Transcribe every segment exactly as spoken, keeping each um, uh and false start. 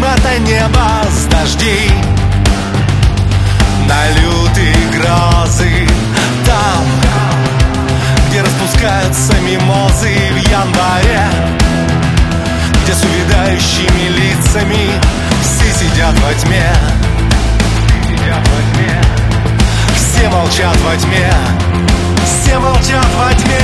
это небо с дождей на лютые грозы. Там, где распускаются мимозы в январе, где с увядающими лицами все сидят во тьме, все молчат во тьме, все молчат во тьме.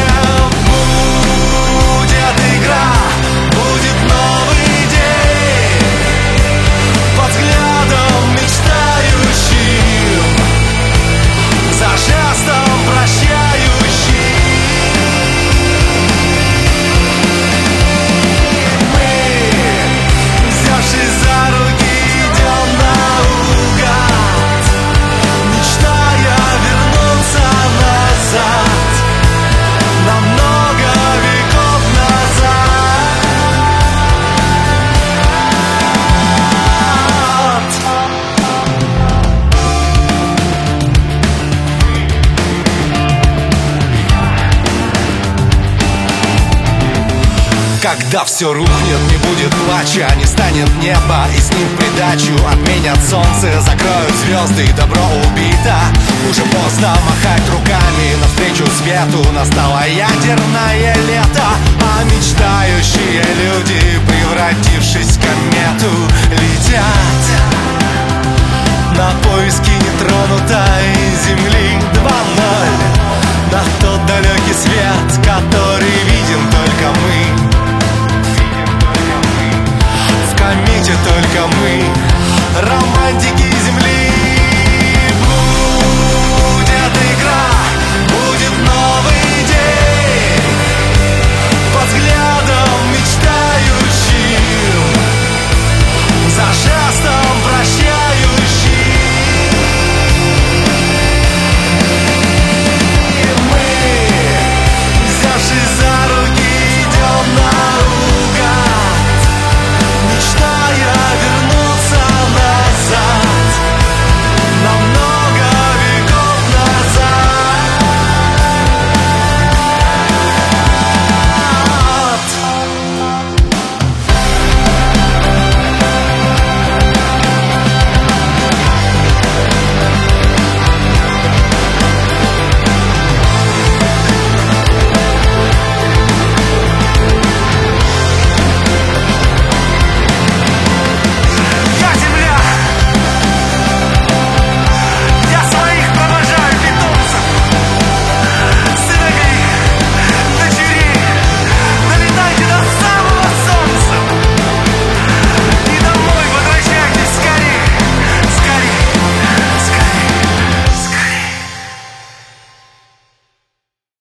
Будет игра, будет новый день, под взглядом мечтающим, за жестом прощающим. Мы, взявшись за руки, идем наугад, мечтая вернуться назад, на много веков назад. Когда все рухнет, не будет плача, не станет неба, и с ним в придачу отменят солнце, закроют звезды, и добро убито. Уже поздно махать руками навстречу свету, настало ядерное лето, а мечтающие